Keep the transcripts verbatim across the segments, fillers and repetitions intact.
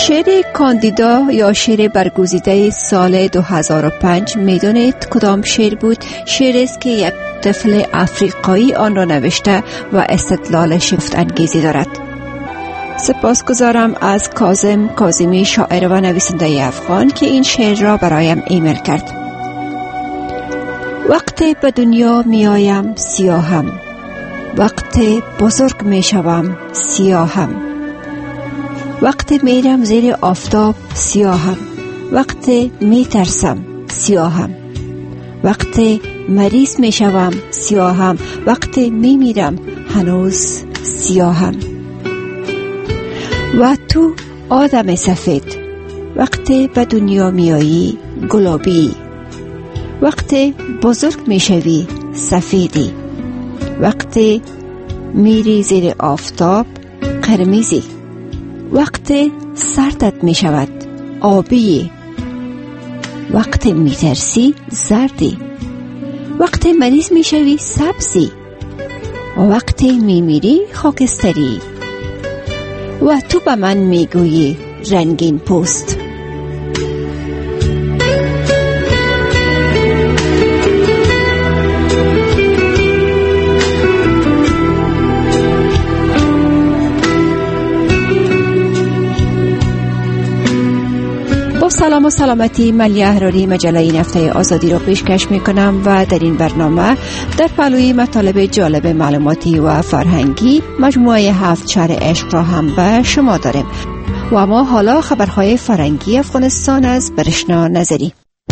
شعر کاندیدا یا شعر برگزیده سال دو هزار و پنج میدانید کدام شعر بود؟ شعر است که یک طفل افریقایی آن را نوشته و استدلال شگفت انگیزی دارد. سپاسگزارم از کاظم کاظمی، شاعر و نویسنده افغان که این شعر را برایم ایمیل کرد. وقتی به دنیا می آیم سیاهم، وقتی بزرگ می شوم سیاهم، وقتی میرم زیر آفتاب سیاهم، وقتی می ترسم سیاهم، وقتی مریض می شوم سیاهم، وقتی می میرم هنوز سیاهم. و تو آدم سفید، وقتی به دنیا می آیی گلابی، وقتی بزرگ می شوی سفیدی، وقتی میری زیر آفتاب قرمزی، وقتی سردت می شود آبی، وقتی می ترسی زردی، وقتی مریض می شوی سبزی، و وقتی می میری خاکستری، و تو به من می گویی رنگین پوست. سلام و سلامتی، من احراری مجله این هفته آزادی را پیشکش می کنم و در این برنامه در پهلوی مطالب جالب معلوماتی و فرهنگی مجموعه هفت شهر عشق را هم به شما داریم. و اما حالا خبرهای فرهنگی افغانستان از برشنا نظری.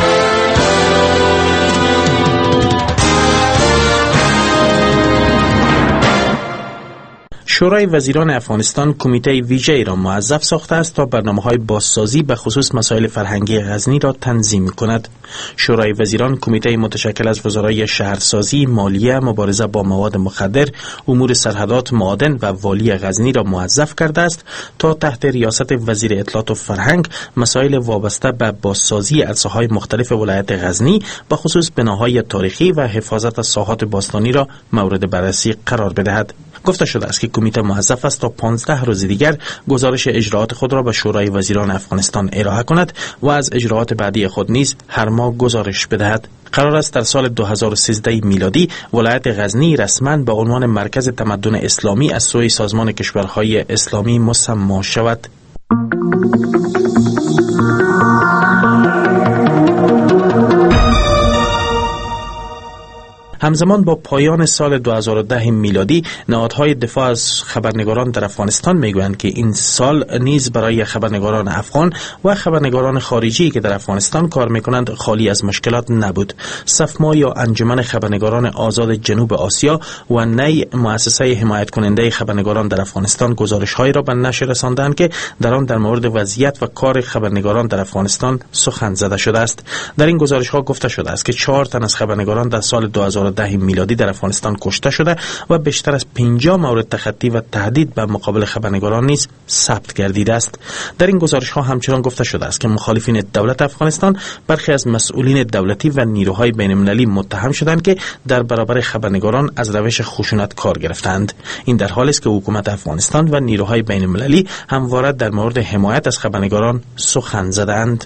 شورای وزیران افغانستان کمیته ویژه‌ای را موظف ساخته است تا برنامه‌های بازسازی به خصوص مسائل فرهنگی غزنی را تنظیم کند. شورای وزیران کمیته متشکل از وزرای شهرسازی، مالیه، مبارزه با مواد مخدر، امور سرحدات، معادن و والی غزنی را موظف کرده است تا تحت ریاست وزیر اطلاعات و فرهنگ مسائل وابسته به بازسازی عرصه‌های مختلف ولایت غزنی به خصوص بناهای تاریخی و حفاظت از ساحات باستانی را مورد بررسی قرار بدهد. گفته شده است که کمیته موظف است تا پانزده روز دیگر گزارش اجراات خود را به شورای وزیران افغانستان ارائه کند و از اجراات بعدی خود نیز هر ماه گزارش بدهد. قرار است در سال دو هزار و سیزده میلادی ولایت غزنی رسما به عنوان مرکز تمدن اسلامی از سوی سازمان کشورهای اسلامی مسمی شود. همزمان با پایان سال دو هزار و ده میلادی نهادهای دفاع از خبرنگاران در افغانستان میگویند که این سال نیز برای خبرنگاران افغان و خبرنگاران خارجی که در افغانستان کار میکنند خالی از مشکلات نبود. سفما یا انجمن خبرنگاران آزاد جنوب آسیا و نی مؤسسه حمایت کننده خبرنگاران در افغانستان گزارش‌هایی را به نشر رساندند که در آن در مورد وضعیت و کار خبرنگاران در افغانستان سخن زده شده است. در این گزارش‌ها گفته شده است که چهار تن از خبرنگاران در سال دو هزار و ده میلادی در افغانستان کشته شده و بیشتر از پنجاه مورد تخطی و تهدید به مقابل خبرنگاران نیز ثبت گردیده است. در این گزارش ها همچنان گفته شده است که مخالفین دولت افغانستان برخی از مسئولین دولتی و نیروهای بین المللی متهم شدند که در برابر خبرنگاران از روش خشونت کار گرفتند. این در حالی است که حکومت افغانستان و نیروهای بین المللی همواره در مورد حمایت از خبرنگاران سخن زدند.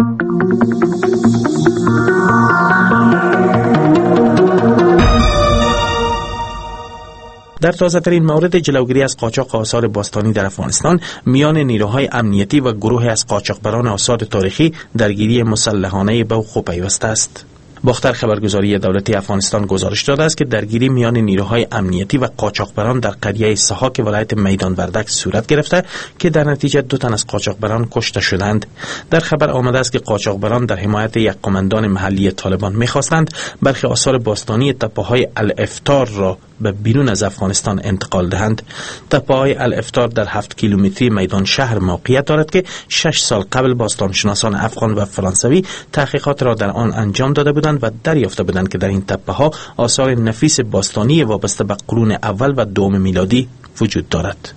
در تازه‌ترین مورد جلوگیری از قاچاق آثار باستانی در افغانستان میان نیروهای امنیتی و گروه از قاچاقبران آثار تاریخی درگیری مسلحانه به وقوع پیوسته است. باختر خبرگزاری دولتی افغانستان گزارش داده است که درگیری میان نیروهای امنیتی و قاچاقبران در قریه سحاک ولایت میدان وردک صورت گرفته که در نتیجه دو تن از قاچاقبران کشته شدند. در خبر آمده است که قاچاقبران در حمایت یک قماندان محلی طالبان می‌خواستند برخی آثار باستانی تپه‌های الافطار را به بیرون از افغانستان انتقال دهند. تپه‌های الافطار در هفت کیلومتری میدان شهر موقعیت دارد که شش سال قبل باستانشناسان افغان و فرانسوی تحقیقات را در آن انجام داده بودند و دریافته بودند که در این تپه‌ها آثار نفیس باستانی وابسته به قرون اول و دوم میلادی وجود دارد.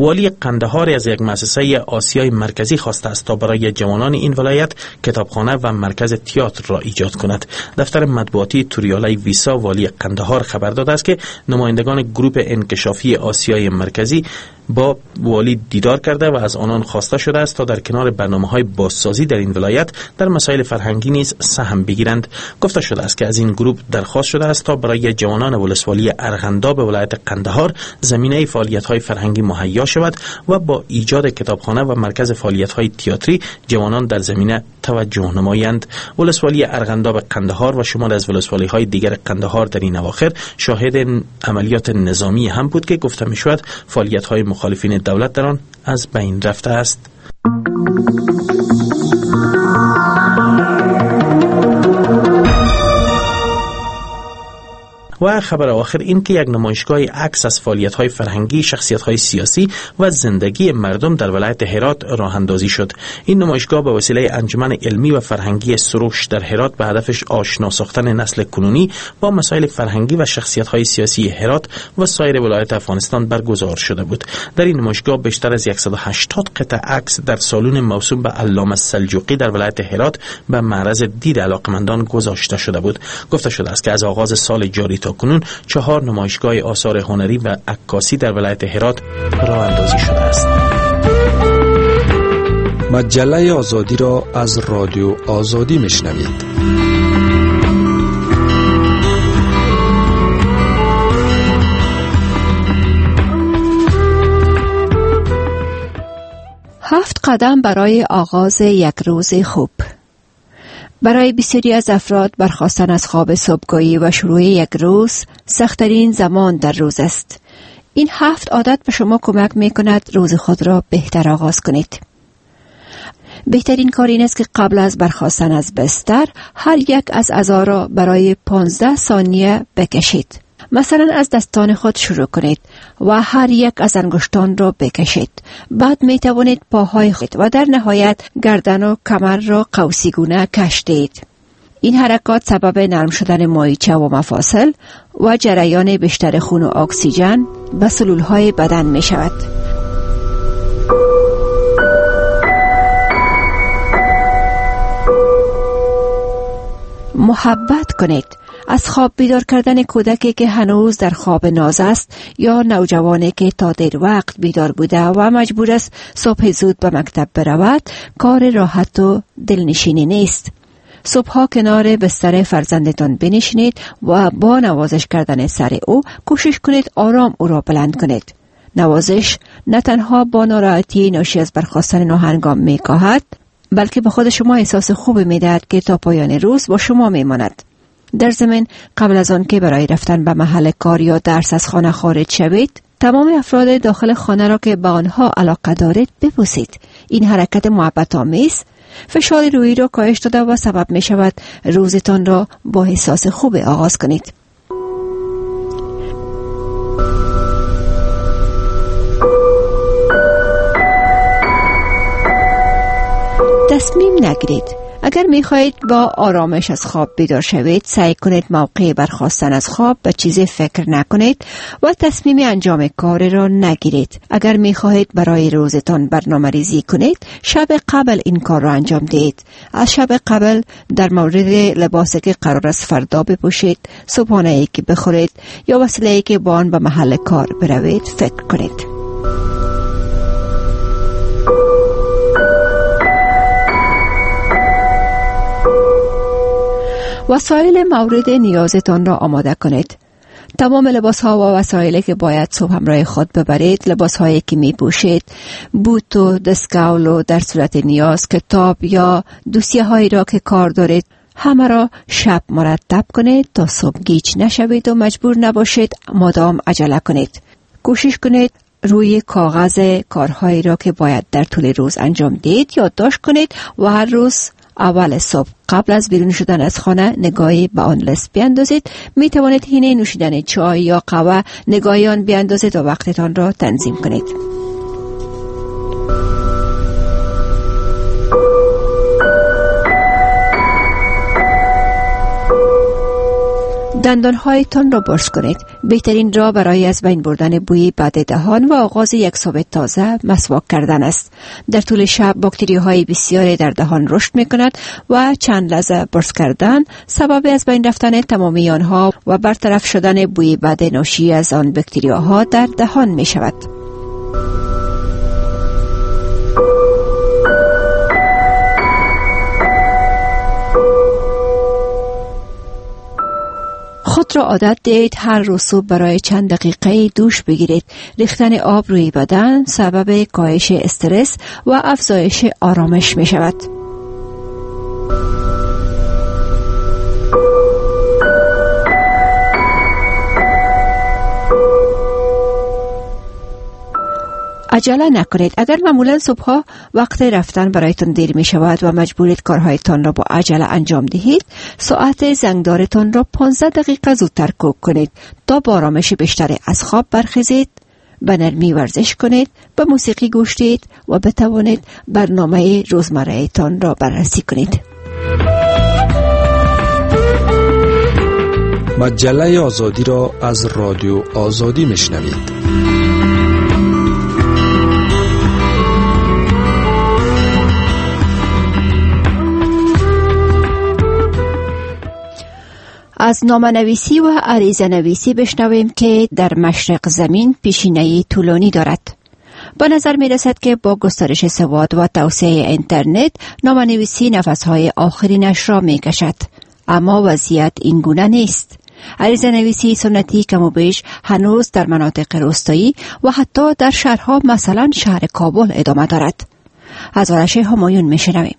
والی قندهار از یک مؤسسه آسیای مرکزی خواسته است تا برای جوانان این ولایت کتابخانه و مرکز تئاتر را ایجاد کند. دفتر مطبوعاتی توریالای ویسا والی قندهار خبر داده است که نمایندگان گروه انکشافی آسیای مرکزی با والی دیدار کرده و از آنان خواسته شده است تا در کنار برنامه‌های بازسازی در این ولایت در مسائل فرهنگی نیز سهم بگیرند. گفته شده است که از این گروه درخواست شده است تا برای جوانان ولسوالی ارغنداب ولایت قندهار زمینه فعالیت‌های فرهنگی مهیا شود و با ایجاد کتابخانه و مرکز فعالیت‌های تئاتری جوانان در زمینه توجه نمایند. ولسوالی ارغنداب قندهار و شمال از ولسوالی‌های دیگر قندهار در این اواخر شاهد عملیات نظامی هم بود که گفته می‌شود فعالیت‌های مخالفین دولت در آن از بین رفته است. و خبر آخر این که یک نمایشگاه عکس از فعالیت‌های فرهنگی، شخصیت‌های سیاسی و زندگی مردم در ولایت هرات راه اندازی شد. این نمایشگاه به وسیله انجمن علمی و فرهنگی سروش در هرات به هدفش آشنا ساختن نسل کنونی با مسائل فرهنگی و شخصیت‌های سیاسی هرات و سایر ولایت افغانستان برگزار شده بود. در این نمایشگاه بیشتر از صد و هشتاد قطعه عکس در سالن موسوم به علامه سلجوقی در ولایت هرات به معرض دید علاقمندان گذاشته شده بود. گفته شده است که از آغاز سال جاری تا کنون چهار نمایشگاه آثار هنری و عکاسی در ولایت هرات راه اندازی شده است. مجله آزادی را از رادیو آزادی میشنوید. هفت قدم برای آغاز یک روز خوب. برای بسیاری از افراد برخاستن از خواب صبحگاهی و شروع یک روز سخت‌ترین زمان در روز است. این هفت عادت به شما کمک می کند روز خود را بهتر آغاز کنید. بهترین کار این است که قبل از برخاستن از بستر هر یک از اعضا را برای پانزده ثانیه بکشید. مثلا از دستان خود شروع کنید و هر یک از انگشتان را بکشید. بعد می توانید پاهای خود و در نهایت گردن و کمر را قوسیگونه کشید. این حرکات سبب نرم شدن مایچه و مفاصل و جریان بیشتر خون و اکسیژن به سلولهای بدن می شود. محبت کنید. از خواب بیدار کردن کودکی که هنوز در خواب ناز است یا نوجوانی که تا دیر وقت بیدار بوده و مجبور است صبح زود به مکتب برود کار راحت و دلنشینی نیست. صبحها کنار بستر فرزندتان بنشینید و با نوازش کردن سر او کوشش کنید آرام او را بلند کنید. نوازش نه تنها با ناراحتی ناشی از برخاستن ناهنگام می‌کاهد بلکه به خود شما احساس خوب می‌دهد که تا پایان روز با شما می‌ماند. در ضمن قبل از آن که برای رفتن به محل کار یا درس از خانه خارج شوید تمام افراد داخل خانه را که به آنها علاقه دارید ببوسید. این حرکت محبت آمیز فشار روحی را کاهش داده و سبب می شود روزتان را با احساس خوب آغاز کنید. تصمیم نگیرید. اگر می خواهید با آرامش از خواب بیدار شوید سعی کنید موقع برخاستن از خواب به چیزی فکر نکنید و تصمیم انجام کار را نگیرید. اگر می خواهید برای روزتان برنامه ریزی کنید شب قبل این کار را انجام دهید. از شب قبل در مورد لباسی که قرار است فردا بپوشید، صبحانه ای که بخورید یا وسیله ای که با آن به محل کار بروید فکر کنید. وسایل مورد نیازتان را آماده کنید. تمام لباس ها و وسایلی که باید صبح همراه خود ببرید، لباس هایی که می پوشید، بوت و دستکول و در صورت نیاز کتاب یا دوسیه هایی را که کار دارید، همه را شب مرتب کنید تا صبح گیج نشوید و مجبور نباشید مدام عجله کنید. کوشش کنید روی کاغذ کارهایی را که باید در طول روز انجام دهید یادداشت کنید و هر روز اول صبح قبل از بیرون شدن از خانه نگاهی به آن لیست بیاندازید. می توانید حین نوشیدن چای یا قهوه نگاهی آن بیاندازید و وقتتان را تنظیم کنید. در دندانهایتان را برش کنید. بهترین راه برای از بین بردن بوی بد دهان و آغاز یک صبح تازه مسواک کردن است. در طول شب باکتری های بسیاری در دهان رشد می کند و چند لحظه برش کردن سبب از بین رفتن تمامی آنها و برطرف شدن بوی بد ناشی از آن باکتریاها در دهان می شود. خود را عادت دهید هر روز صبح برای چند دقیقه دوش بگیرید. ریختن آب روی بدن سبب کاهش استرس و افزایش آرامش می شود. عجله نکنید. اگر معمولا صبحها وقت رفتن برایتان دیر می شود و مجبورید کارهایتان را با عجله انجام دهید، ساعت زنگدارتان را پانزده دقیقه زودتر کوک کنید تا با آرامش بیشتری از خواب برخیزید، به نرمی ورزش کنید، به موسیقی گوش دهید و بتوانید برنامه روزمره تان را بررسی کنید. مجله آزادی را از رادیو آزادی میشنوید. از نامه‌نویسی و عریضه نویسی بشنویم که در مشرق زمین پیشینه‌ای طولانی دارد. به نظر می رسد که با گسترش سواد و توسعه اینترنت نامه‌نویسی نفسهای آخرینش را می کشد. اما وضعیت این گونه نیست. عریضه نویسی سنتی کم و بیش هنوز در مناطق روستایی و حتی در شهرها مثلا شهر کابل ادامه دارد. از آرش همایون می شنویم.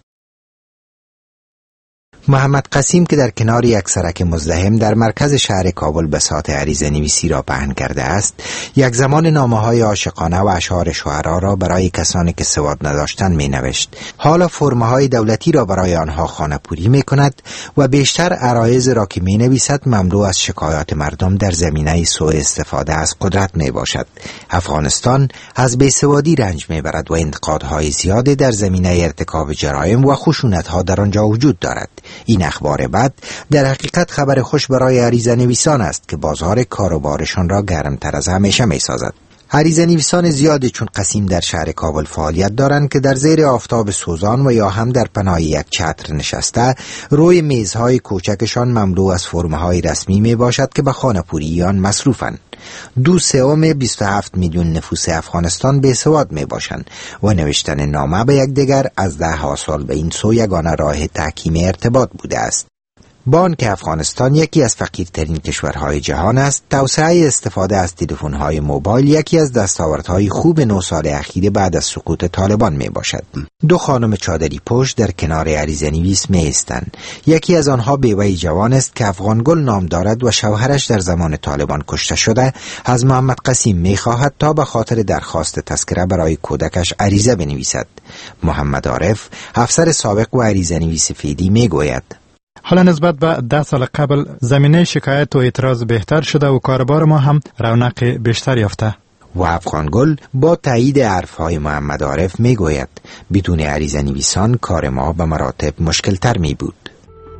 محمد قسیم که در کنار یک سرک مزدحم در مرکز شهر کابل بساط عریضه نویسی را پهن کرده است، یک زمان نامه‌های عاشقانه و اشعار شعرا را برای کسانی که سواد نداشتند می نوشت. حالا فرم‌های دولتی را برای آنها خانه‌پوری می کند و بیشتر عرایض را که می نویسد مملو از شکایات مردم در زمینه سوء استفاده از قدرت می باشد. افغانستان از بیسوادی رنج می برد و انتقادهای زیاده در زمینه ارتکاب جرایم و خشونت‌ها در آنجا وجود دارد. این اخبار بد در حقیقت خبر خوش برای عریضه نویسان است که بازار کار و بارشان را گرمتر از همیشه می سازد. عریضه نویسان زیادی چون قسیم در شهر کابل فعالیت دارند که در زیر آفتاب سوزان و یا هم در پناه یک چتر نشسته روی میزهای کوچکشان مملو از فرم‌های رسمی می باشد که به خانه‌پوری آن مصروفند. دو سوم بیست و هفت میلیون نفوس افغانستان بیسواد می باشند و نوشتن نامه به یکدیگر از ده ها سال به این سو یگانه راه تحکیم ارتباط بوده است. با آنکه افغانستان یکی از فقیرترین کشورهای جهان است، توسعه استفاده از تلفن‌های موبایل یکی از دستاوردهای خوب نو سال اخیر بعد از سقوط طالبان می باشد. دو خانم چادری پشت در کنار عریضه نویس می ایستند. یکی از آنها بیوه‌ای جوان است که افغانگل نام دارد و شوهرش در زمان طالبان کشته شده. از محمد قسیم می خواهد تا به خاطر درخواست تذکره برای کودکش عریضه بنویسد. محمد عارف، افسر سابق و عریضه نویس فعلی می گوید: حالا نسبت به ده سال قبل زمینه شکایت و اعتراض بهتر شده و کاربار ما هم رونق بیشتر یافته. و افغانگل با تایید حرفهای محمد عارف می گوید بدون عریضه نویسان کار ما به مراتب مشکل تر می بود.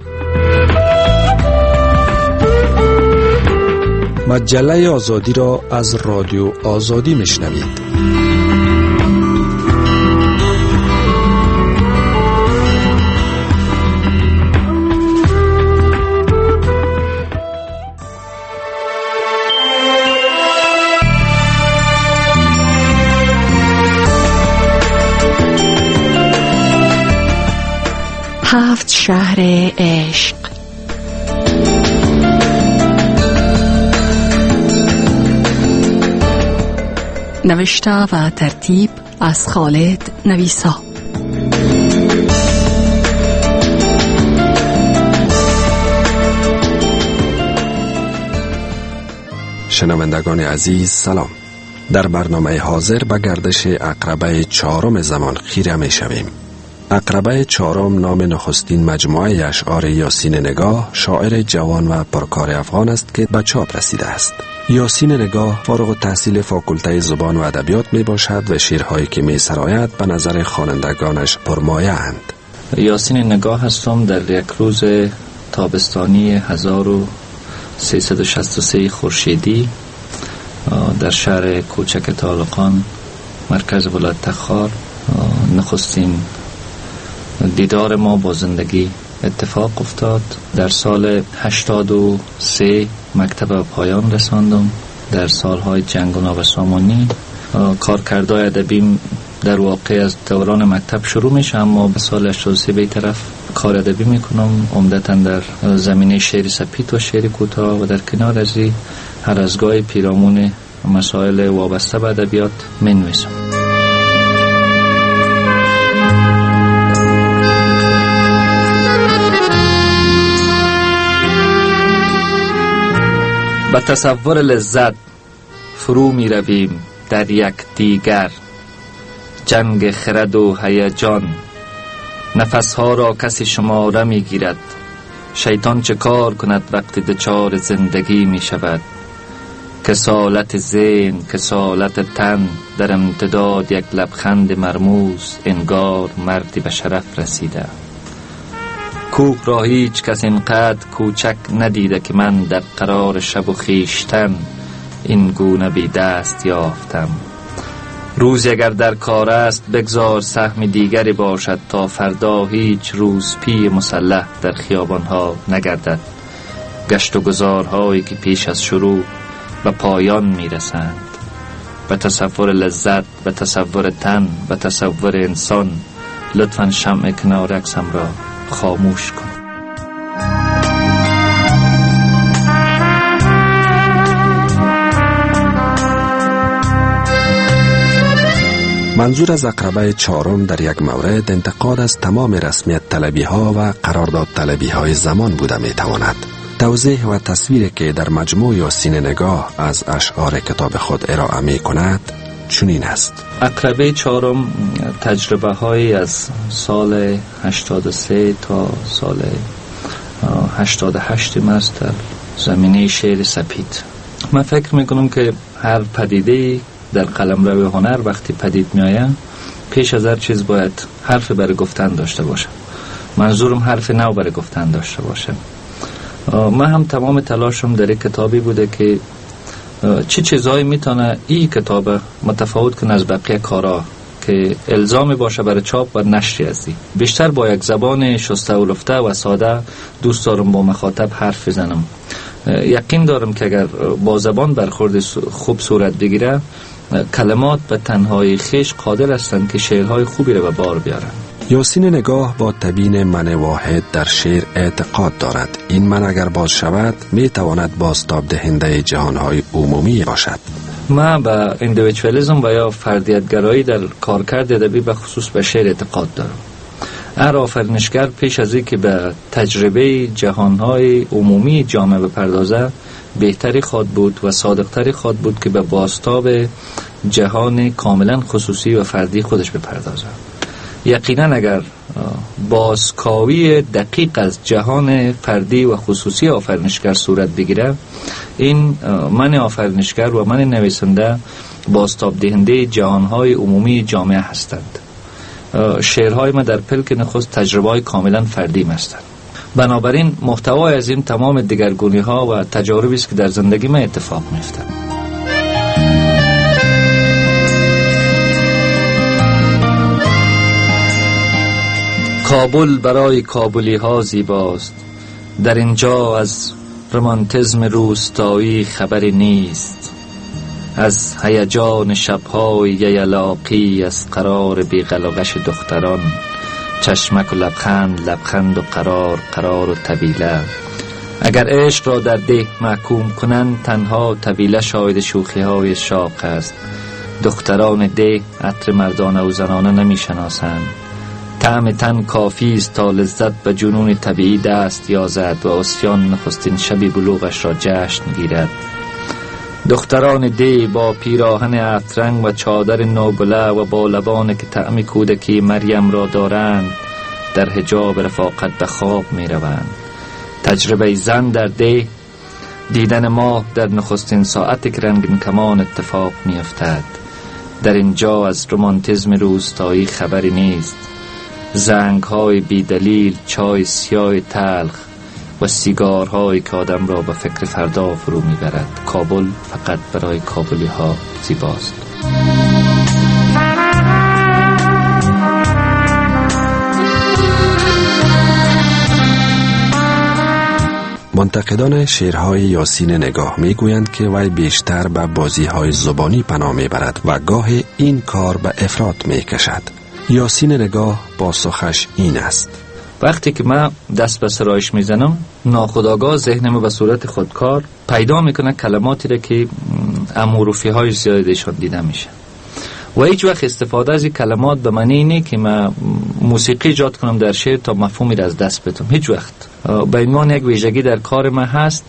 مجله آزادی را از رادیو آزادی میشنوید. هفت شهر عشق. نوشته و ترتیب از خالد نویسا. شنوندگان عزیز سلام. در برنامه حاضر به گردش عقربه چهارم زمان خیره می شویم. عقربه چهارم نام نخستین مجموعه اشعار یاسین نگاه، شاعر جوان و پرکار افغان است که به چاپ رسیده است. یاسین نگاه فارغ التحصیل فاکولته زبان و ادبیات می باشد و شعرهایی که می سراید به نظر خوانندگانش پرمایه اند. یاسین نگاه هستم. در یک روز تابستانی هزار و سیصد و شصت و سه خورشیدی در شهر کوچک طالقان مرکز ولایت تخار نخستین دیدار ما با زندگی اتفاق افتاد. در سال هشتاد و سه مکتب پایان رساندم. در سالهای جنگ و نابسامانی کارکردهای ادبیم در واقع از دوران مکتب شروع میشه، اما به سال هشتاد و سه به طرف کار ادبی میکنم، عمدتاً در زمینه شعر سپید و شعر کوتاه و در کنار از این هر از گاهی پیرامون مسائل وابسته به ادبیات منویسم. به تصور لذت فرو می رویم در یک دیگر، جنگ خرد و هیجان نفسها را کسی شماره می گیرد. شیطان چه کار کند وقتی دچار زندگی می شود؟ کسالت ذهن، کسالت تن، در امتداد یک لبخند مرموز، انگار مردی به شرف رسیده. کوه را هیچ کس اینقدر کوچک ندیده که من در قرار شب و خیشتن این گونه بی دست یافتم. روز اگر در کار است بگذار سهم دیگری باشد تا فردا هیچ روز پی مسلح در خیابانها نگردد. گشت و گذارهایی که پیش از شروع به پایان میرسند. به تصور لذت، به تصور تن، به تصور انسان، لطفاً شمع کنار عکسم را خاموش کن. منظور از عقربه چهارم در یک مورد انتقاد از تمام رسمیت طلبی ها و قرارداد طلبی های زمان بوده می تواند. توضیح و تصویری که در مجموع یاسین نگاه از اشعار کتاب خود ارائه می کند چنین است. عقربه چهارم تجربه های از سال هشتاد و سه تا سال هشتاد و هشت است در زمینه شعر سپید. من فکر میکنم که هر پدیده در قلمرو هنر وقتی پدید میآید پیش از هر چیز باید حرف برای گفتن داشته باشه. منظورم حرف نو برای گفتن داشته باشه. من هم تمام تلاشم در این کتابی بوده که چه چیزایی میتونه این کتاب متفاوت کنه از بقیه کارا که الزامی باشه برای چاپ و نشر ازی. بیشتر با یک زبان شسته و لفته و ساده دوست دارم با مخاطب حرف بزنم. یقین دارم که اگر با زبان برخورد خوب صورت بگیره کلمات به تنهایی خیش قادر هستند که شعرهای خوبی رو به بار بیارن. یاسین نگاه با تبیین من واحد در شعر اعتقاد دارد. این من اگر باز شود می تواند بازتاب دهنده جهانهای عمومی باشد. من به اندیویدوالیسم و یا فردیتگرایی در کارکرد ادبی به خصوص به شعر اعتقاد دارم. هر آفرینشگر پیش از اینکه به تجربه جهانهای عمومی جامعه بپردازه بهتری خواد بود و صادقتری خواد بود که به بازتاب جهان کاملا خصوصی و فردی خودش بپردازه. یقینا اگر بازکاوی دقیق از جهان فردی و خصوصی آفرینشگر صورت بگیره، این من آفرینشگر و من نویسنده بازتاب دهنده جهانهای عمومی جامعه هستند. شعرهای من در پلک نخست تجربه‌های کاملا فردی هستند. بنابراین محتوای از این تمام دگرگونی ها و تجاربی است که در زندگی من اتفاق میفته. کابل برای کابلی ها زیباست. در اینجا از رمانتیزم روستایی خبری نیست، از هیجان شب‌های ییلاقی، از قرار بی‌غلغش دختران، چشمک و لبخند، لبخند و قرار، قرار و طویله. اگر عشق را در ده محکوم کنند تنها طویله شاهد شوخی های شاق است. دختران ده عطر مردانه و زنانه نمی شناسند. طعم تن کافی است تا لذت به جنون طبیعی دست یازد و عصیان نخستین شبی بلوغش را جشن گیرد. دختران دی با پیراهن افرنگ و چادر نوبله و با لبان که طعم کودکی مریم را دارند در حجاب رفاقت به خواب می روند. تجربه زن در دی دیدن ماه در نخستین ساعت که رنگین کمان اتفاق می افتد. در اینجا از رمانتیزم روستایی خبری نیست. زنگ های بی دلیل، چای سیاه تلخ، و سیگارهایی که آدم را به فکر فردا فرو میبرد. کابل فقط برای کابلی ها زیباست. منتقدان شعرهای یاسین نگاه میگویند که وی بیشتر به بازیهای زبانی پناه میبرد و گاه این کار به افراط میکشد. یاسین نگاه پاسخش این است: وقتی که من دست به سرایش میزنم، ناخودآگاه ذهنم به صورت خودکار پیدا میکنه کلماتی را که اموروفی های زیادشان دیده میشه و هیچ وقت استفاده از این کلمات به معنی اینه که من موسیقی ایجاد کنم در شعر تا مفهومی را از دست بدم. هیچ وقت. به عنوان یک ویژگی در کار من هست.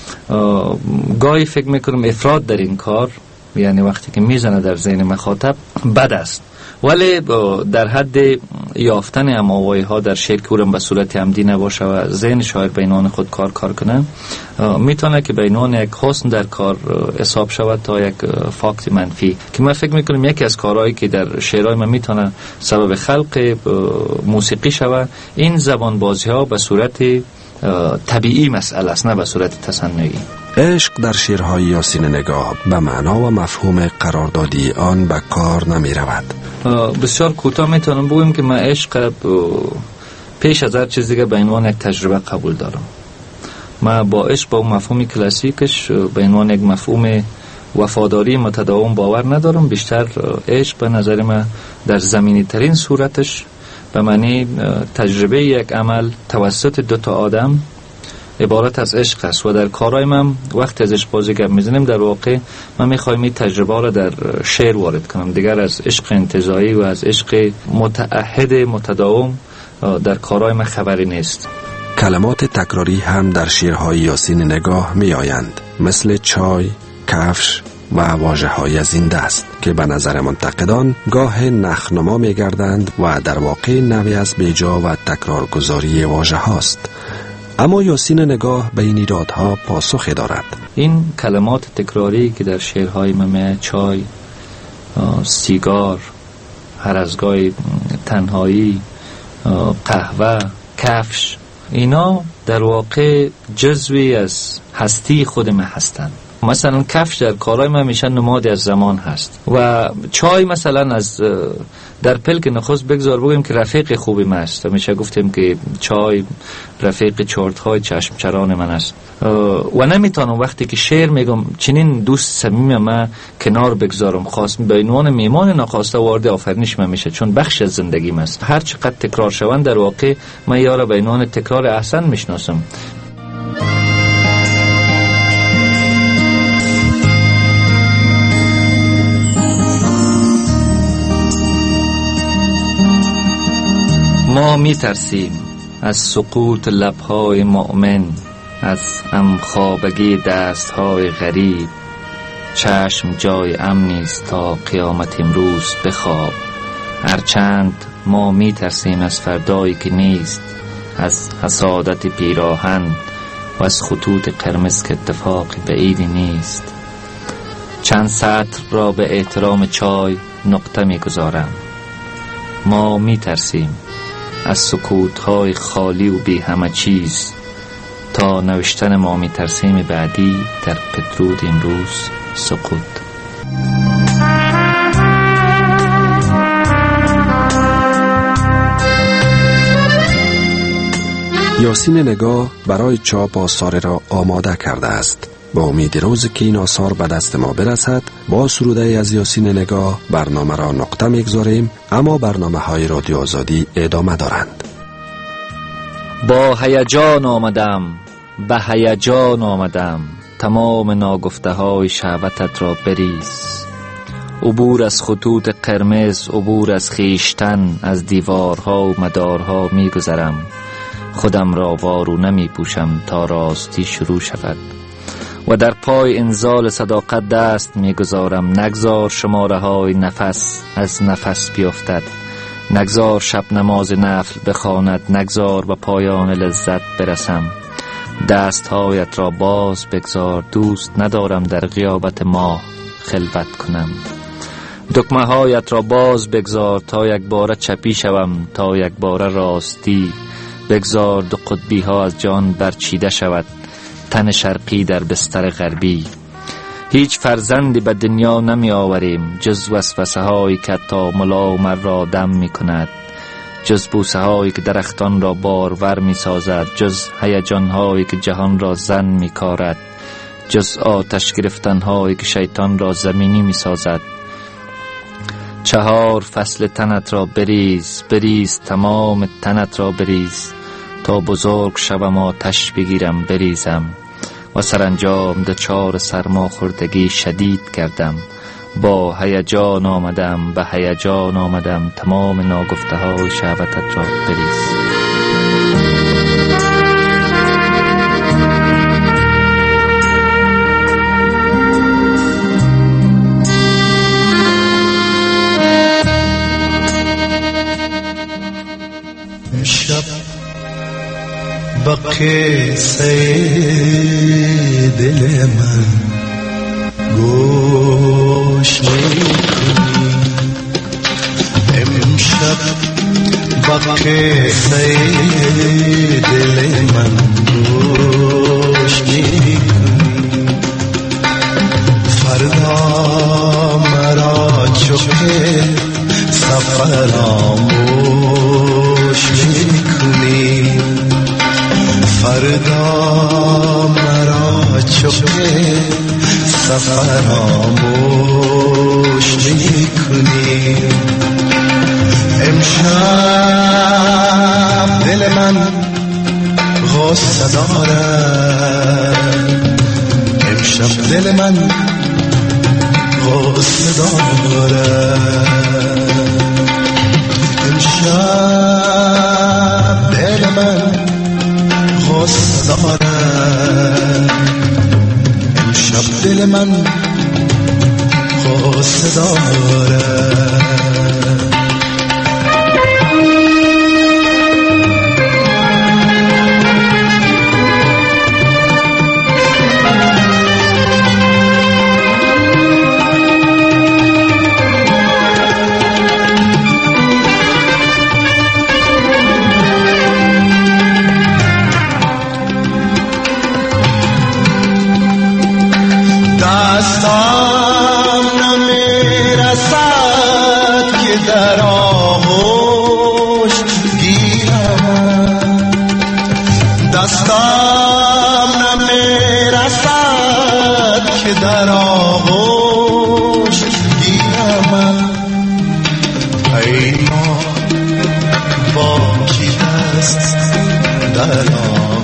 گاهی فکر میکنم افراد در این کار، یعنی وقتی که میزنه در ذهن مخاطب، بد است، ولی در حد یافتن اماوایی ها در شعر که به صورت عمدی نباشه و ذهن شاعر به عنوان خود کار کار کنه، میتونه که به عنوان یک حسن در کار حساب شود تا یک فاکت منفی، که من فکر میکنم یکی از کارهایی که در شعرهای من میتونه سبب خلق موسیقی شود این زبان بازی ها به صورت طبیعی مسئله است، نه به صورت تصنعی. عشق در شعرهای یاسین نگاه به معنا و مفهوم قراردادی آن به کار نمی رود. بسیار کوتاه میتونم بگویم که من عشق پیش از هر چیز دیگه به عنوان یک تجربه قبول دارم. من با عشق با مفهوم کلاسیکش به عنوان یک مفهوم وفاداری متداوم باور ندارم. بیشتر عشق به نظر من در زمینی ترین صورتش به معنی تجربه یک عمل توسط دو تا آدم عبارت از عشق است و در کارهای من وقتی از عشق بازی گپ میزنیم در واقع من میخوایم این تجربه را در شعر وارد کنم. دیگر از عشق انتزاعی و از عشق متعهد متداوم در کارهای من خبری نیست. کلمات تکراری هم در شعرهای یاسین نگاه می آیند، مثل چای، کفش و واژه های از این دست که به نظر منتقدان گاه نخنما می گردند و در واقع نوعی از بیجا و تکرارگذاری واژه هاست. اما یاسین نگاه به این ایرادها پاسخی دارد. این کلمات تکراری که در شعرهای من، چای، سیگار، هر از گاهی تنهایی، قهوه، کفش، اینا در واقع جزوی از هستی خود من هستند. مثلا کفش در کارهای من میشه نمادی از زمان هست و چای مثلا از در پلک نخست بگذار بگیم که رفیق خوبی من است و میشه گفتیم که چای رفیق چرت‌های چشم چران من است و نمیتونم وقتی که شعر میگم چنین دوست صمیم من کنار بگذارم، خواست به عنوان میمان ناخواسته وارد آفرینش من میشه، چون بخش از زندگیم است. هر چقدر تکرار شوند در واقع من یارا به عنوان تکرار احسن میشناسم. ما می ترسیم از سقوط لبهای مؤمن، از همخوابگی دستهای غریب. چشم جای امنیست تا قیامت امروز بخواب. هرچند ما می ترسیم از فردایی که نیست، از حسادت پیراهن و از خطوط قرمز که اتفاق بعیدی نیست. چند سطر را به احترام چای نقطه می گذارم. ما می ترسیم از سکوت‌های خالی و بی همه چیز تا نوشتن ما می ترسیم بعدی در پدرود امروز سقوط. یاسین نگاه برای چاپ آثار را آماده کرده است. با امید روزی که این آثار به دست ما برسد با سروده از یاسین نگاه برنامه را نقطه میگذاریم، اما برنامه های رادیو آزادی ادامه دارند. با هیجان آمدم، به هیجان آمدم، تمام ناگفته های شهوتت را بریز. عبور از خطوط قرمز، عبور از خیشتن، از دیوارها و مدارها میگذرم. خودم را وارو نمی پوشم تا راستی شروع شود و در پای انزال صداقت دست میگذارم. نگذار شماره های نفس از نفس بیفتد، نگذار شب نماز نفل بخواند، نگذار به پایان لذت برسم. دستهایت را باز بگذار، دوست ندارم در غیابت ماه خلوت کنم. دکمه هایت را باز بگذار تا یک باره چپی شوم، تا یک باره راستی، بگذار دو قطبی ها از جان برچیده شود، تن شرقی در بستر غربی. هیچ فرزندی به دنیا نمی آوریم جز وسوسه هایی که تا ملا مر را دم می کند، جز بوسه هایی که درختان را بارور می سازد، جز هیجان هایی که جهان را زن می کارد، جز آتش گرفتن هایی که شیطان را زمینی می سازد. چهار فصل تنت را بریز، بریز تمام تنت را بریز، تا بزرگ شوم آتش بگیرم بریزم، و سرانجام دچار سرما خوردگی شدید کردم. با هیجان آمدم، به هیجان آمدم، تمام ناگفته های شهوتت را بریز. شب با قصه دل من گوش میکنی، امشب با قصه دل من گوش میکنی، فردا مرا چوکه سفراموش میکنی، فردا مرا چوکه سفراموش میکنی. امشب دل من غصه دارد، امشب دل من غصه دارد، امشب دل من غصه دارد، امشب دل من غصه دارد. دستم نمیرسد که در آغوش گیرم، دستم نمیرسد که در آغوش گیرم، ای ما با کی دست در آغوش